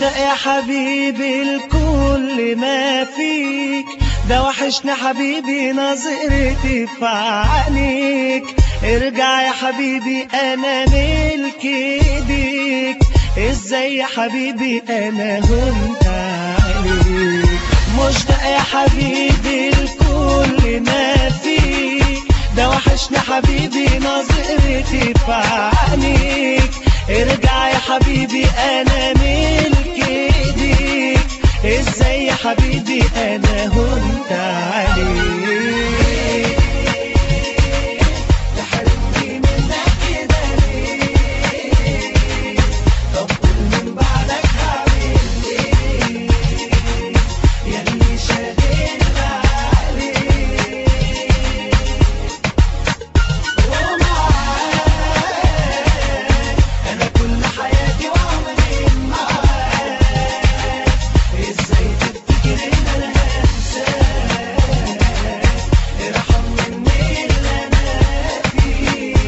مشتاق يا حبيبي لكل ما فيك، ده وحشني حبيبي نظرتي في عينيك. ارجع يا حبيبي انا ملك ايديك، ازاي يا حبيبي انا هنت عليك. مشتاق يا حبيبي لكل ما فيك، ده وحشني حبيبي نظرتي في عينيك. ارجع يا حبيبي انا ملك ايديك، ازاي يا حبيبي انا هنت عليك. تحرمني منك كده ليه؟ طب قول من بعدك هعمل ايه؟ ياللي شاغل عليك ومعاك انا كل حياتي وعمري معاك. ازاي تفتكر ان انا هنساك؟ ارحمني من اللي انا فيه.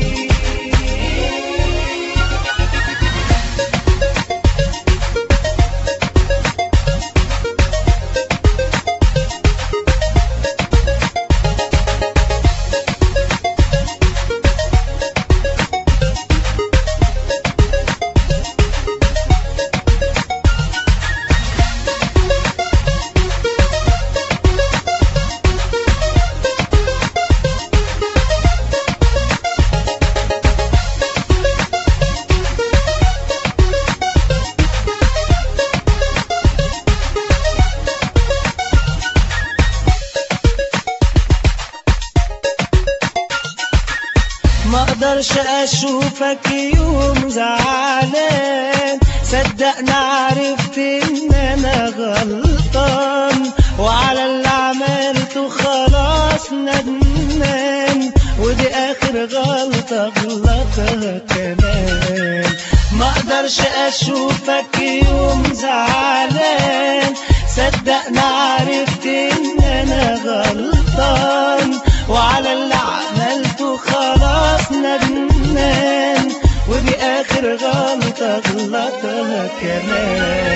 ما اقدرش اشوفك يوم زعلان، صدقني عرفت ان انا غلطان، وعلى اللي عملته خلاص ندمان، ودي اخر غلطة غلطها كمان. ما اقدرش اشوفك يوم زعلان، صدقني عرفت ان انا غلطان، وعلى اللي عملته خلاص ندمان، ودي اخر غلطة غلطها كمان.